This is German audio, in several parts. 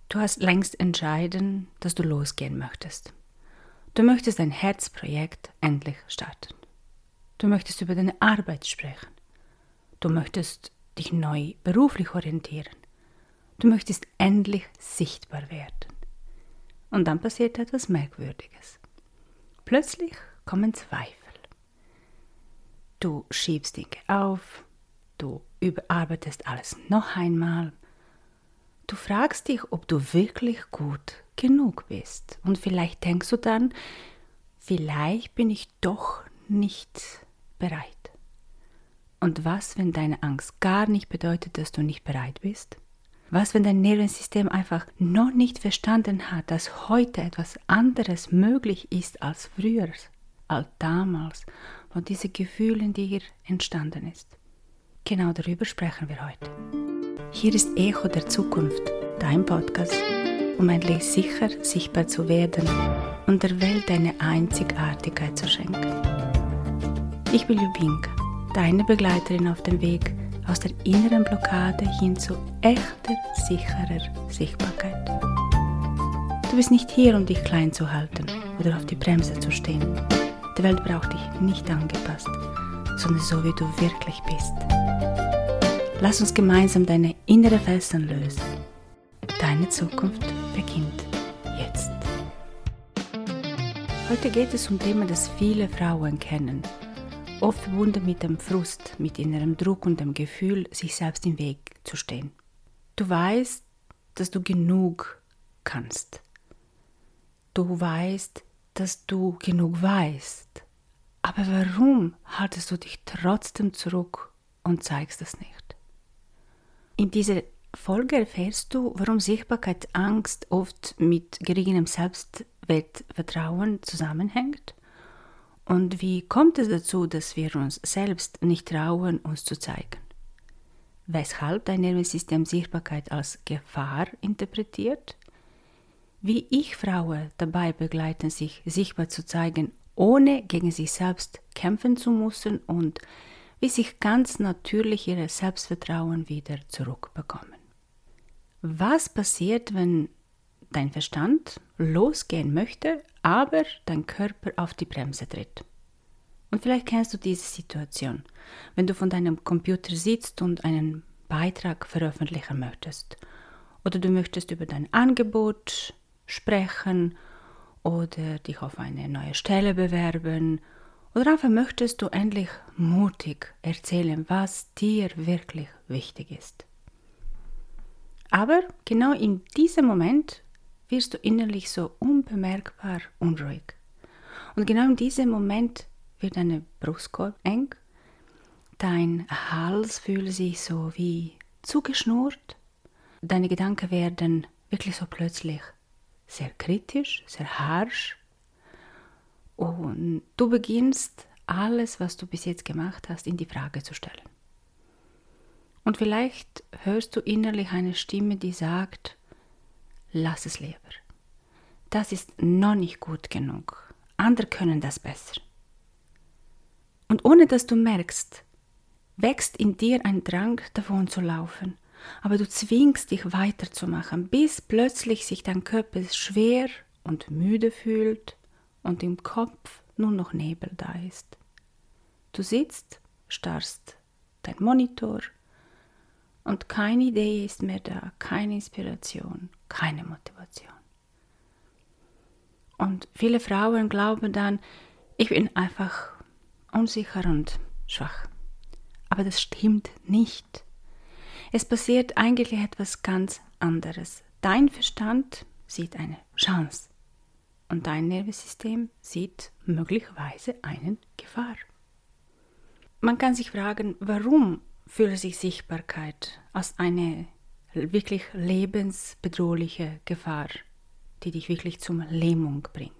Du hast längst entschieden, dass du losgehen möchtest. Du möchtest dein Herzprojekt endlich starten. Du möchtest über deine Arbeit sprechen. Du möchtest dich neu beruflich orientieren. Du möchtest endlich sichtbar werden. Und dann passiert etwas Merkwürdiges. Plötzlich kommen Zweifel. Du schiebst Dinge auf, du überarbeitest alles noch einmal. Du fragst dich, ob du wirklich gut genug bist. Und vielleicht denkst du dann, vielleicht bin ich doch nicht bereit. Und was, wenn deine Angst gar nicht bedeutet, dass du nicht bereit bist? Was, wenn dein Nervensystem einfach noch nicht verstanden hat, dass heute etwas anderes möglich ist als früher, als damals, wo diese Gefühle in dir entstanden ist? Genau darüber sprechen wir heute. Hier ist Echo der Zukunft, dein Podcast, um endlich sicher sichtbar zu werden und der Welt eine Einzigartigkeit zu schenken. Ich bin Ljubinka, deine Begleiterin auf dem Weg aus der inneren Blockade hin zu echter, sicherer Sichtbarkeit. Du bist nicht hier, um dich klein zu halten oder auf die Bremse zu stehen. Die Welt braucht dich nicht angepasst, sondern so, wie du wirklich bist. Lass uns gemeinsam deine innere Fesseln lösen. Deine Zukunft beginnt jetzt. Heute geht es um Themen, das viele Frauen kennen. Oft verbunden mit dem Frust, mit innerem Druck und dem Gefühl, sich selbst im Weg zu stehen. Du weißt, dass du genug kannst. Du weißt, dass du genug weißt. Aber warum haltest du dich trotzdem zurück und zeigst es nicht? In dieser Folge erfährst du, warum Sichtbarkeitsangst oft mit geringem Selbstwertvertrauen zusammenhängt. Und wie kommt es dazu, dass wir uns selbst nicht trauen, uns zu zeigen? Weshalb dein Nervensystem Sichtbarkeit als Gefahr interpretiert? Wie ich Frauen dabei begleiten, sich sichtbar zu zeigen, ohne gegen sich selbst kämpfen zu müssen und wie sich ganz natürlich ihr Selbstvertrauen wieder zurückbekommen. Was passiert, wenn dein Verstand losgehen möchte, aber dein Körper auf die Bremse tritt? Und vielleicht kennst du diese Situation, wenn du von deinem Computer sitzt und einen Beitrag veröffentlichen möchtest. Oder du möchtest über dein Angebot sprechen oder dich auf eine neue Stelle bewerben. Oder einfach möchtest du endlich mutig erzählen, was dir wirklich wichtig ist. Aber genau in diesem Moment wirst du innerlich so unbemerkbar unruhig. Und genau in diesem Moment wird deine Brustkorb eng, dein Hals fühlt sich so wie zugeschnurrt, deine Gedanken werden wirklich so plötzlich sehr kritisch, sehr harsch und du beginnst alles, was du bis jetzt gemacht hast, in die Frage zu stellen. Und vielleicht hörst du innerlich eine Stimme, die sagt, lass es lieber. Das ist noch nicht gut genug. Andere können das besser. Und ohne dass du merkst, wächst in dir ein Drang, davon zu laufen. Aber du zwingst dich weiterzumachen, bis plötzlich sich dein Körper schwer und müde fühlt und im Kopf nur noch Nebel da ist. Du sitzt, starrst dein Monitor und keine Idee ist mehr da, keine Inspiration, keine Motivation. Und viele Frauen glauben dann, ich bin einfach unsicher und schwach. Aber das stimmt nicht. Es passiert eigentlich etwas ganz anderes. Dein Verstand sieht eine Chance und dein Nervensystem sieht möglicherweise eine Gefahr. Man kann sich fragen, warum fühlt sich Sichtbarkeit als eine wirklich lebensbedrohliche Gefahr, die dich wirklich zum Lähmung bringt.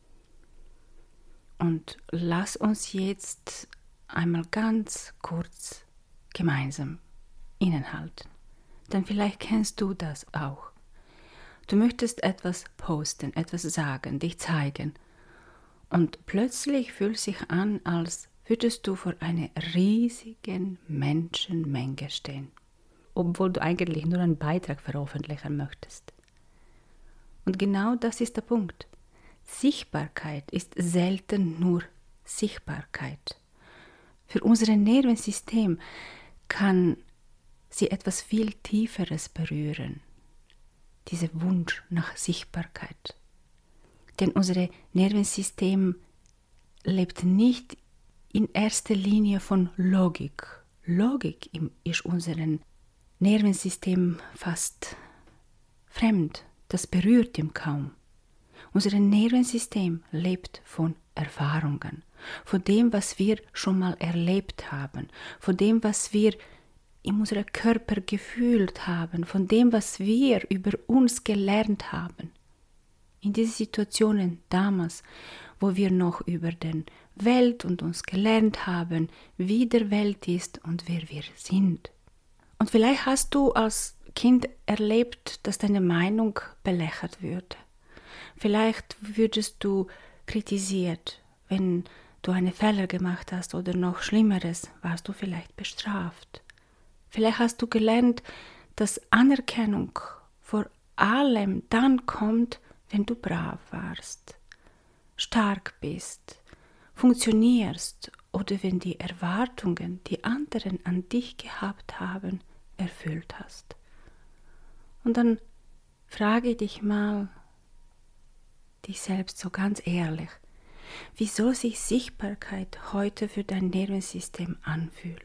Und lass uns jetzt einmal ganz kurz gemeinsam innehalten. Denn vielleicht kennst du das auch. Du möchtest etwas posten, etwas sagen, dich zeigen. Und plötzlich fühlt es sich an, als würdest du vor einer riesigen Menschenmenge stehen, obwohl du eigentlich nur einen Beitrag veröffentlichen möchtest. Und genau das ist der Punkt. Sichtbarkeit ist selten nur Sichtbarkeit. Für unser Nervensystem kann sie etwas viel Tieferes berühren. Dieser Wunsch nach Sichtbarkeit. Denn unser Nervensystem lebt nicht in erster Linie von Logik. Logik ist unserem Nervensystem fast fremd. Das berührt ihn kaum. Unser Nervensystem lebt von Erfahrungen, von dem, was wir schon mal erlebt haben, von dem, was wir in unserem Körper gefühlt haben, von dem, was wir über uns gelernt haben. In diesen Situationen damals, wo wir noch über die Welt und uns gelernt haben, wie der Welt ist und wer wir sind. Und vielleicht hast du als Kind erlebt, dass deine Meinung belächelt würde. Vielleicht würdest du kritisiert, wenn du einen Fehler gemacht hast oder noch Schlimmeres, warst du vielleicht bestraft. Vielleicht hast du gelernt, dass Anerkennung vor allem dann kommt, wenn du brav warst, stark bist, funktionierst oder wenn die Erwartungen, die anderen an dich gehabt haben, erfüllt hast. Und dann frage dich mal, dich selbst so ganz ehrlich, wie soll sich Sichtbarkeit heute für dein Nervensystem anfühlen?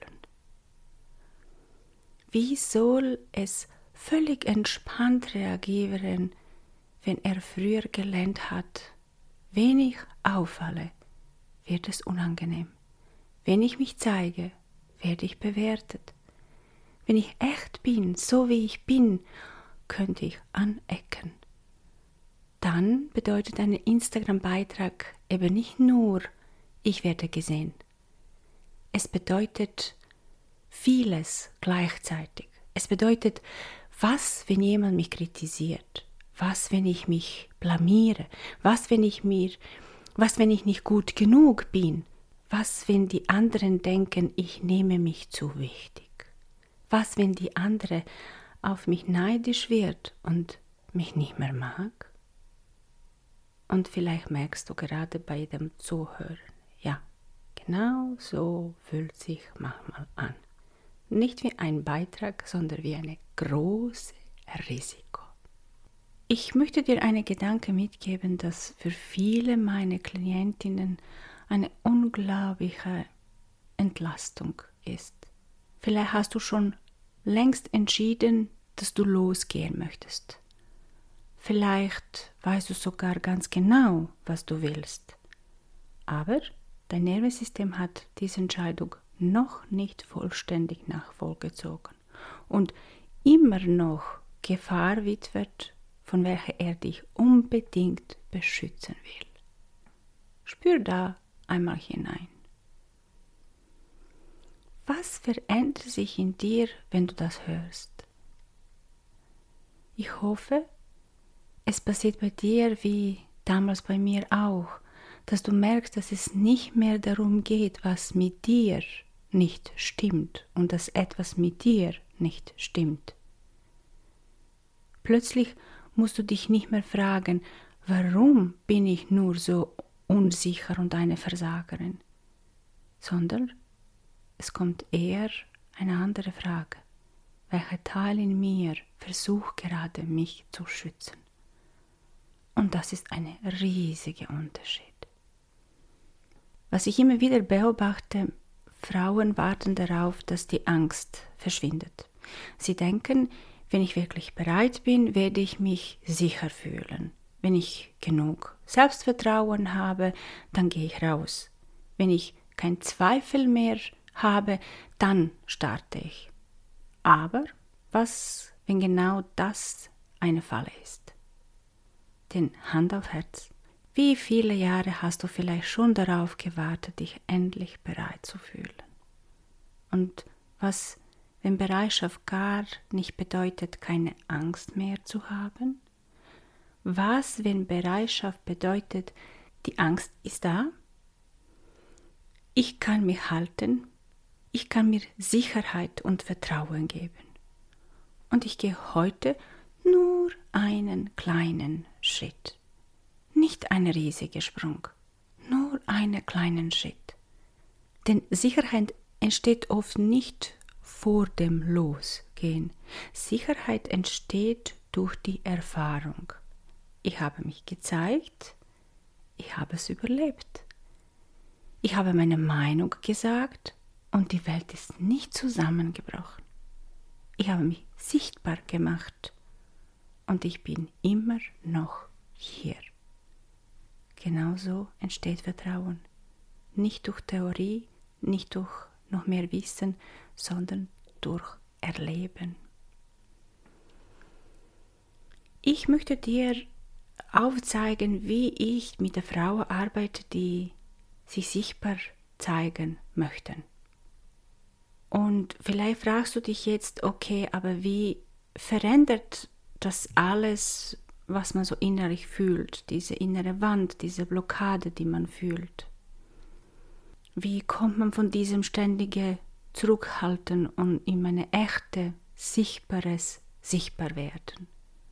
Wie soll es völlig entspannt reagieren, wenn er früher gelernt hat, wenn ich auffalle, wird es unangenehm. Wenn ich mich zeige, werde ich bewertet. Wenn ich echt bin, so wie ich bin, könnte ich anecken. Dann bedeutet ein Instagram-Beitrag eben nicht nur, ich werde gesehen. Es bedeutet vieles gleichzeitig. Es bedeutet, was, wenn jemand mich kritisiert? Was, wenn ich mich blamiere? Was, wenn ich nicht gut genug bin? Was, wenn die anderen denken, ich nehme mich zu wichtig? Was, wenn die andere auf mich neidisch wird und mich nicht mehr mag? Und vielleicht merkst du gerade bei dem Zuhören, ja, genau so fühlt sich manchmal an. Nicht wie ein Beitrag, sondern wie ein großes Risiko. Ich möchte dir einen Gedanke mitgeben, das für viele meiner Klientinnen eine unglaubliche Entlastung ist. Vielleicht hast du schon längst entschieden, dass du losgehen möchtest. Vielleicht weißt du sogar ganz genau, was du willst. Aber dein Nervensystem hat diese Entscheidung noch nicht vollständig nachvollzogen und immer noch Gefahr wittert, von welcher er dich unbedingt beschützen will. Spür da einmal hinein. Was verändert sich in dir, wenn du das hörst? Ich hoffe, es passiert bei dir wie damals bei mir auch, dass du merkst, dass es nicht mehr darum geht, was mit dir nicht stimmt und dass etwas mit dir nicht stimmt. Plötzlich musst du dich nicht mehr fragen, warum bin ich nur so unsicher und eine Versagerin, sondern es kommt eher eine andere Frage. Welcher Teil in mir versucht gerade, mich zu schützen? Und das ist ein riesiger Unterschied. Was ich immer wieder beobachte, Frauen warten darauf, dass die Angst verschwindet. Sie denken, wenn ich wirklich bereit bin, werde ich mich sicher fühlen. Wenn ich genug Selbstvertrauen habe, dann gehe ich raus. Wenn ich keinen Zweifel mehr habe, dann starte ich. Aber was, wenn genau das eine Falle ist? Denn Hand auf Herz, wie viele Jahre hast du vielleicht schon darauf gewartet, dich endlich bereit zu fühlen? Und was, wenn Bereitschaft gar nicht bedeutet, keine Angst mehr zu haben? Was, wenn Bereitschaft bedeutet, die Angst ist da? Ich kann mich halten, ich kann mir Sicherheit und Vertrauen geben. Und ich gehe heute Nur einen kleinen Schritt. Nicht ein riesiger Sprung, nur einen kleinen Schritt. Denn Sicherheit entsteht oft nicht vor dem Losgehen. Sicherheit entsteht durch die Erfahrung. Ich habe mich gezeigt, ich habe es überlebt. Ich habe meine Meinung gesagt und die Welt ist nicht zusammengebrochen. Ich habe mich sichtbar gemacht und ich bin immer noch hier. Genauso entsteht Vertrauen. Nicht durch Theorie, nicht durch noch mehr Wissen, sondern durch Erleben. Ich möchte dir aufzeigen, wie ich mit der Frau arbeite, die sich sichtbar zeigen möchten. Und vielleicht fragst du dich jetzt, okay, aber wie verändert das alles, was man so innerlich fühlt, diese innere Wand, diese Blockade, die man fühlt? Wie kommt man von diesem ständigen Zurückhalten und in eine echte, sichtbares Sichtbarwerden?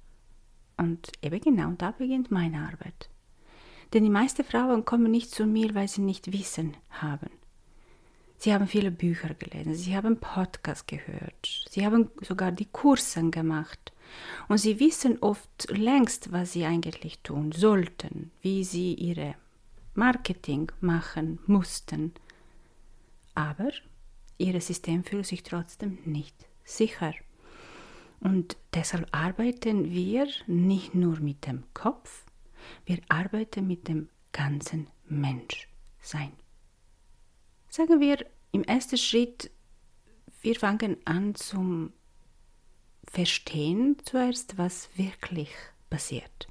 Und eben genau da beginnt meine Arbeit. Denn die meisten Frauen kommen nicht zu mir, weil sie nicht Wissen haben. Sie haben viele Bücher gelesen, sie haben Podcasts gehört, sie haben sogar die Kurse gemacht. Und sie wissen oft längst, was sie eigentlich tun sollten, wie sie ihre Marketing machen mussten. Aber ihr System fühlt sich trotzdem nicht sicher. Und deshalb arbeiten wir nicht nur mit dem Kopf, wir arbeiten mit dem ganzen Menschsein. Sagen wir im ersten Schritt, wir fangen an zum Verstehen zuerst, was wirklich passiert.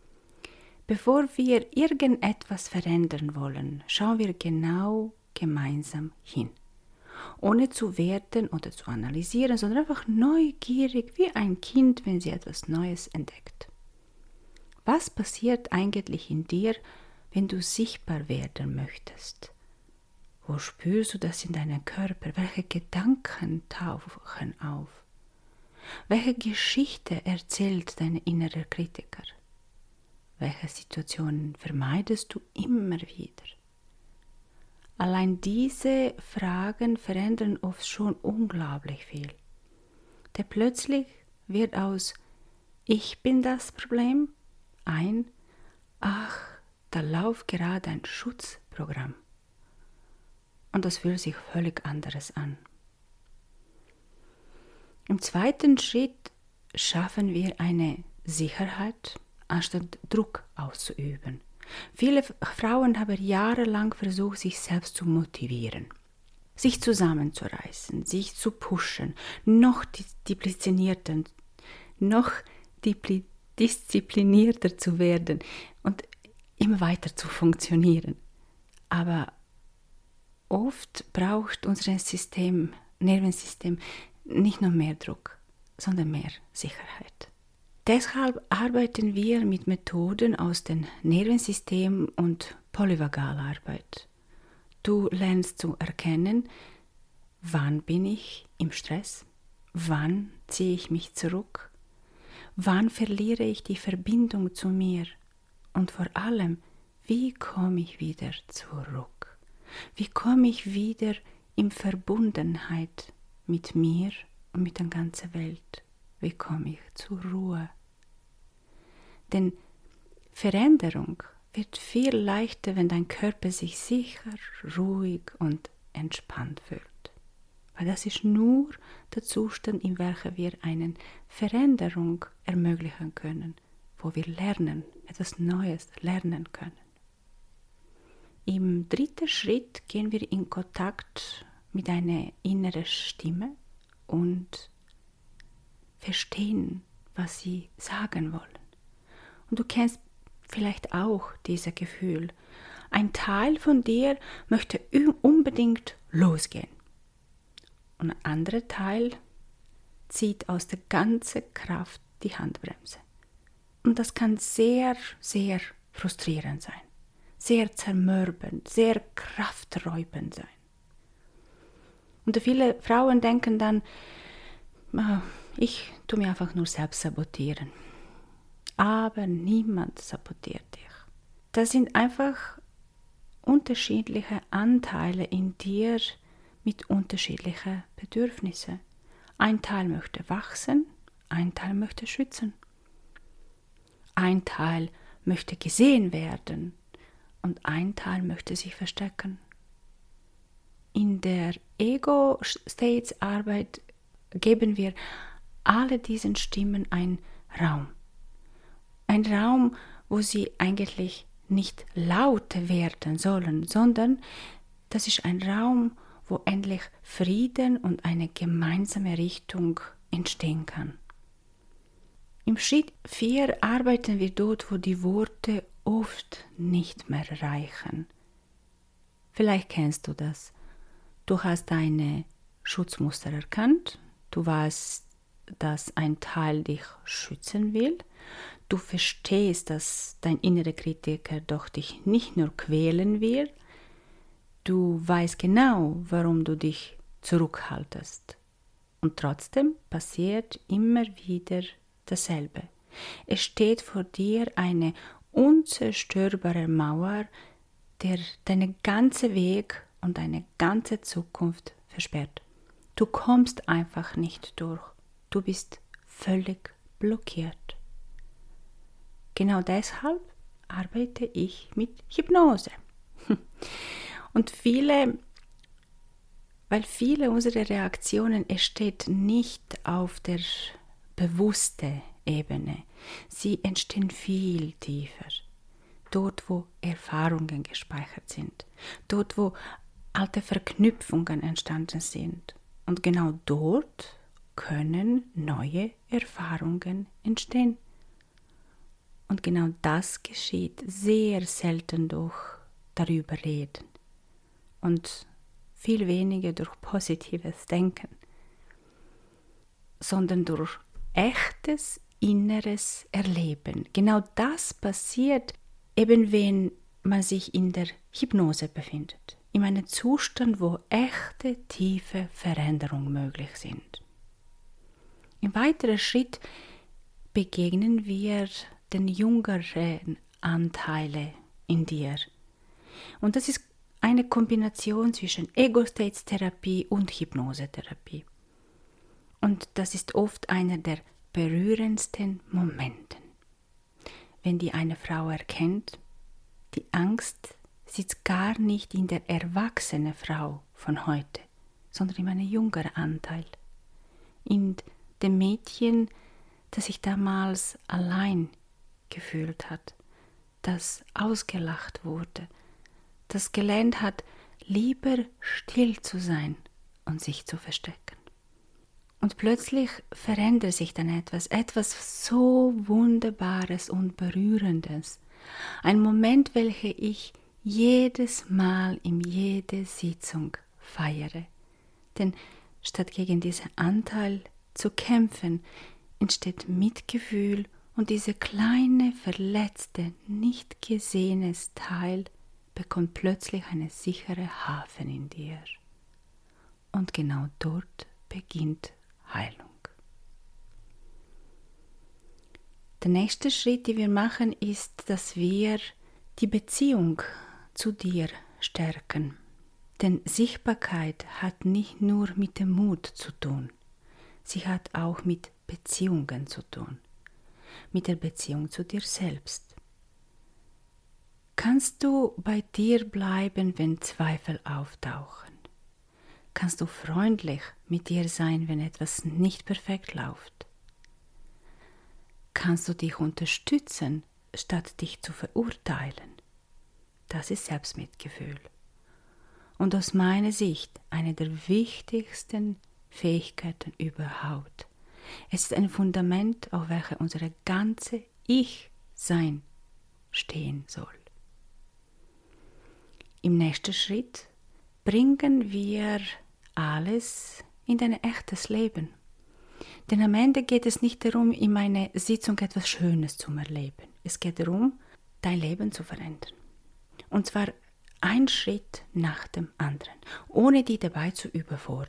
Bevor wir irgendetwas verändern wollen, schauen wir genau gemeinsam hin. Ohne zu werten oder zu analysieren, sondern einfach neugierig wie ein Kind, wenn sie etwas Neues entdeckt. Was passiert eigentlich in dir, wenn du sichtbar werden möchtest? Wo spürst du das in deinem Körper? Welche Gedanken tauchen auf? Welche Geschichte erzählt dein innerer Kritiker? Welche Situationen vermeidest du immer wieder? Allein diese Fragen verändern oft schon unglaublich viel. Denn plötzlich wird aus Ich bin das Problem ein Ach, da läuft gerade ein Schutzprogramm. Und das fühlt sich völlig anderes an. Im zweiten Schritt schaffen wir eine Sicherheit, anstatt Druck auszuüben. Viele Frauen haben jahrelang versucht, sich selbst zu motivieren, sich zusammenzureißen, sich zu pushen, noch disziplinierter zu werden und immer weiter zu funktionieren. Aber oft braucht unser Nervensystem nicht nur mehr Druck, sondern mehr Sicherheit. Deshalb arbeiten wir mit Methoden aus dem Nervensystem und Polyvagalarbeit. Du lernst zu erkennen, wann bin ich im Stress, wann ziehe ich mich zurück, wann verliere ich die Verbindung zu mir und vor allem, wie komme ich wieder zurück? Wie komme ich wieder in Verbundenheit mit mir und mit der ganzen Welt? Wie komme ich zur Ruhe? Denn Veränderung wird viel leichter, wenn dein Körper sich sicher, ruhig und entspannt fühlt. Weil das ist nur der Zustand, in welchem wir eine Veränderung ermöglichen können, wo wir lernen, etwas Neues lernen können. Im dritten Schritt gehen wir in Kontakt mit einer inneren Stimme und verstehen, was sie sagen wollen. Und du kennst vielleicht auch dieses Gefühl. Ein Teil von dir möchte unbedingt losgehen. Und ein anderer Teil zieht aus der ganzen Kraft die Handbremse. Und das kann sehr, sehr frustrierend sein. Sehr zermürbend, sehr krafträubend sein. Und viele Frauen denken dann, Ich tue mich einfach nur selbst sabotieren. Aber niemand sabotiert dich. Das sind einfach unterschiedliche Anteile in dir mit unterschiedlichen Bedürfnissen. Ein Teil möchte wachsen, ein Teil möchte schützen. Ein Teil möchte gesehen werden und ein Teil möchte sich verstecken. In der Ego-States-Arbeit geben wir alle diesen Stimmen einen Raum. Ein Raum, wo sie eigentlich nicht laut werden sollen, sondern das ist ein Raum, wo endlich Frieden und eine gemeinsame Richtung entstehen kann. Im Schritt 4 arbeiten wir dort, wo die Worte oft nicht mehr reichen. Vielleicht kennst du das. Du hast deine Schutzmuster erkannt, du weißt, dass ein Teil dich schützen will, du verstehst, dass dein innerer Kritiker doch dich nicht nur quälen will, du weißt genau, warum du dich zurückhaltest. Und trotzdem passiert immer wieder dasselbe. Es steht vor dir eine unzerstörbare Mauer, der deinen ganzen Weg und deine ganze Zukunft versperrt. Du kommst einfach nicht durch. Du bist völlig blockiert. Genau deshalb arbeite ich mit Hypnose. Und weil viele unserer Reaktionen entsteht nicht auf der bewussten Ebene. Sie entstehen viel tiefer. Dort, wo Erfahrungen gespeichert sind. Dort, wo alte Verknüpfungen entstanden sind. Und genau dort können neue Erfahrungen entstehen. Und genau das geschieht sehr selten durch darüber reden und viel weniger durch positives Denken, sondern durch echtes inneres Erleben. Genau das passiert eben, wenn man sich in der Hypnose befindet, in einem Zustand, wo echte, tiefe Veränderungen möglich sind. Im weiteren Schritt begegnen wir den jüngeren Anteilen in dir. Und das ist eine Kombination zwischen Ego-States-Therapie und Hypnosetherapie. Und das ist oft einer der berührendsten Momente. Wenn die eine Frau erkennt, die Angst sitzt gar nicht in der erwachsenen Frau von heute, sondern in einem jüngeren Anteil. In dem Mädchen, das sich damals allein gefühlt hat, das ausgelacht wurde, das gelernt hat, lieber still zu sein und sich zu verstecken. Und plötzlich verändert sich dann etwas so Wunderbares und Berührendes. Ein Moment, welcher ich jedes Mal in jeder Sitzung feiere. Denn statt gegen diesen Anteil zu kämpfen, entsteht Mitgefühl und dieser kleine, verletzte, nicht gesehene Teil bekommt plötzlich einen sicheren Hafen in dir. Und genau dort beginnt Heilung. Der nächste Schritt, den wir machen, ist, dass wir die Beziehung zu dir stärken. Denn Sichtbarkeit hat nicht nur mit dem Mut zu tun, sie hat auch mit Beziehungen zu tun, mit der Beziehung zu dir selbst. Kannst du bei dir bleiben, wenn Zweifel auftauchen? Kannst du freundlich mit dir sein, wenn etwas nicht perfekt läuft? Kannst du dich unterstützen, statt dich zu verurteilen? Das ist Selbstmitgefühl. Und aus meiner Sicht eine der wichtigsten Fähigkeiten überhaupt. Es ist ein Fundament, auf welchem unser ganze Ich-Sein stehen soll. Im nächsten Schritt bringen wir alles in dein echtes Leben. Denn am Ende geht es nicht darum, in meiner Sitzung etwas Schönes zu erleben. Es geht darum, dein Leben zu verändern. Und zwar ein Schritt nach dem anderen, ohne dich dabei zu überfordern.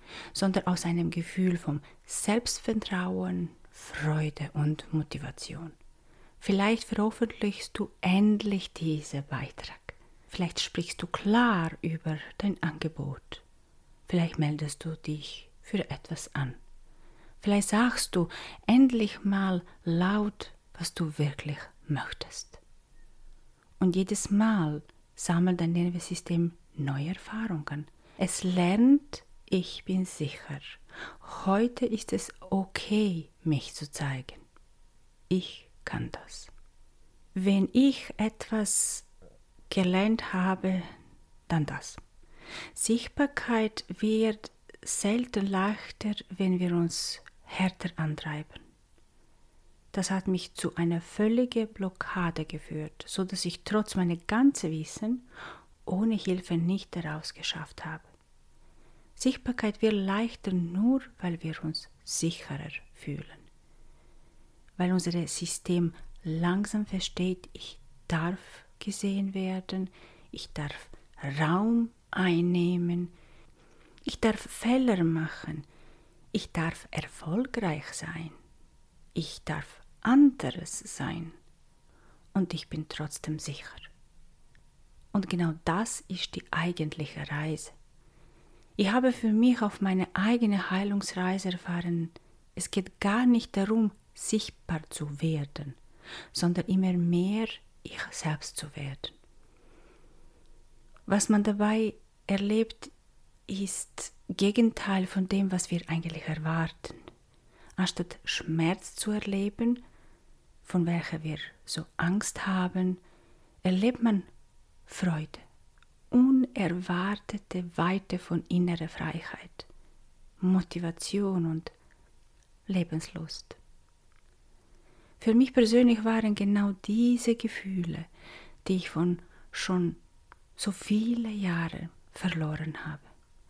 sondern aus einem Gefühl von Selbstvertrauen, Freude und Motivation. Vielleicht veröffentlichst du endlich diesen Beitrag. Vielleicht sprichst du klar über dein Angebot. Vielleicht meldest du dich für etwas an. Vielleicht sagst du endlich mal laut, was du wirklich möchtest. Und jedes Mal sammelt dein Nervensystem neue Erfahrungen. Es lernt, ich bin sicher. Heute ist es okay, mich zu zeigen. Ich kann das. Wenn ich etwas gelernt habe, dann das. Sichtbarkeit wird selten leichter, wenn wir uns härter antreiben. Das hat mich zu einer völligen Blockade geführt, so dass ich trotz meiner ganzen Wissen ohne Hilfe nicht daraus geschafft habe. Sichtbarkeit wird leichter nur, weil wir uns sicherer fühlen. Weil unser System langsam versteht, ich darf gesehen werden, ich darf Raum einnehmen, ich darf Fehler machen, ich darf erfolgreich sein, ich darf anderes sein und ich bin trotzdem sicher. Und genau das ist die eigentliche Reise. Ich habe für mich auf meine eigene Heilungsreise erfahren, es geht gar nicht darum, sichtbar zu werden, sondern immer mehr ich selbst zu werden. Was man dabei erlebt, ist Gegenteil von dem, was wir eigentlich erwarten. Anstatt Schmerz zu erleben, von welcher wir so Angst haben, erlebt man Freude, unerwartete Weite von innerer Freiheit, Motivation und Lebenslust. Für mich persönlich waren genau diese Gefühle, die ich von schon so viele Jahre verloren habe.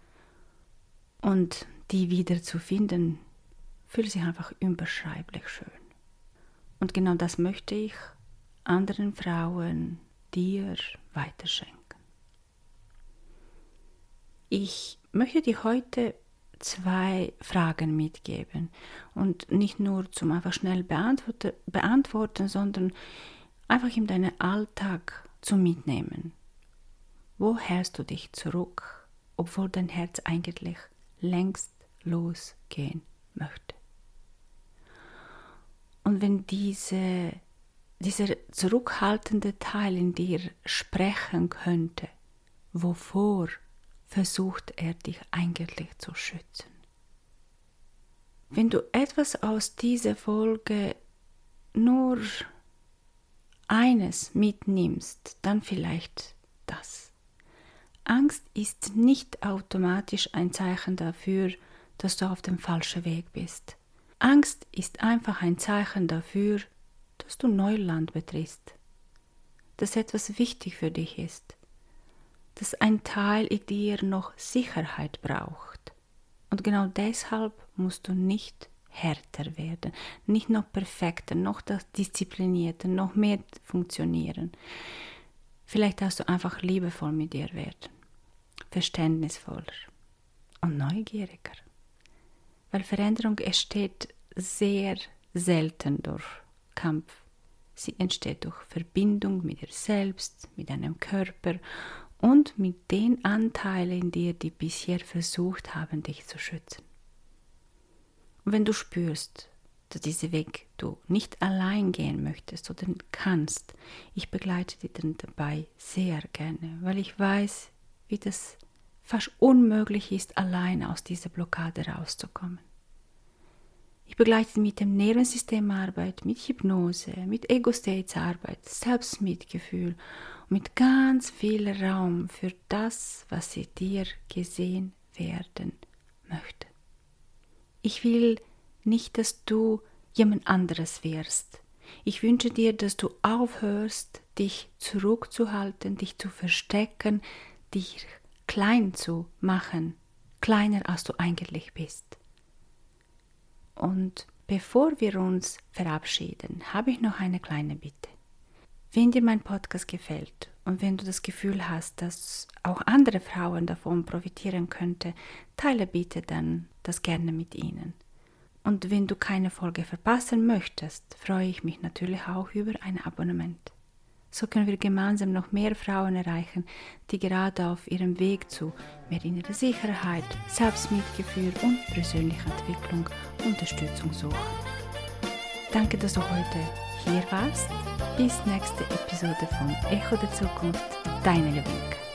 Und die wieder zu finden, fühlt sich einfach unbeschreiblich schön. Und genau das möchte ich anderen Frauen, dir weiterschenken. Ich möchte dir heute 2 Fragen mitgeben und nicht nur zum einfach schnell beantworten, sondern einfach in deinen Alltag zu mitnehmen. Wo hältst du dich zurück, obwohl dein Herz eigentlich längst losgehen möchte? Und wenn dieser zurückhaltende Teil in dir sprechen könnte, wovor versucht er dich eigentlich zu schützen? Wenn du etwas aus dieser Folge nur eines mitnimmst, dann vielleicht das. Angst ist nicht automatisch ein Zeichen dafür, dass du auf dem falschen Weg bist. Angst ist einfach ein Zeichen dafür, dass du Neuland betrittst, dass etwas wichtig für dich ist, dass ein Teil in dir noch Sicherheit braucht. Und genau deshalb musst du nicht härter werden, nicht noch perfekter, noch disziplinierter, noch mehr funktionieren. Vielleicht darfst du einfach liebevoll mit dir werden, verständnisvoller und neugieriger. Weil Veränderung entsteht sehr selten durch Kampf. Sie entsteht durch Verbindung mit dir selbst, mit deinem Körper und mit den Anteilen in dir, die bisher versucht haben, dich zu schützen. Und wenn du spürst, dass diesen Weg du nicht allein gehen möchtest oder kannst, ich begleite dich dann dabei sehr gerne, weil ich weiß, wie das fast unmöglich ist, allein aus dieser Blockade rauszukommen. Ich begleite mit dem Nervensystemarbeit, mit Hypnose, mit Ego-States-Arbeit, Selbstmitgefühl und mit ganz viel Raum für das, was in dir gesehen werden möchte. Ich will nicht, dass du jemand anderes wirst. Ich wünsche dir, dass du aufhörst, dich zurückzuhalten, dich zu verstecken, dich klein zu machen, kleiner als du eigentlich bist. Und bevor wir uns verabschieden, habe ich noch eine kleine Bitte. Wenn dir mein Podcast gefällt Und wenn du das Gefühl hast, dass auch andere Frauen davon profitieren könnten, teile bitte dann das gerne mit ihnen. Und wenn du keine Folge verpassen möchtest, freue ich mich natürlich auch über ein Abonnement. So können wir gemeinsam noch mehr Frauen erreichen, die gerade auf ihrem Weg zu mehr innerer Sicherheit, Selbstmitgefühl und persönlicher Entwicklung Unterstützung suchen. Danke, dass du heute hier warst. Bis nächste Episode von Echo der Zukunft. Deine Jovika.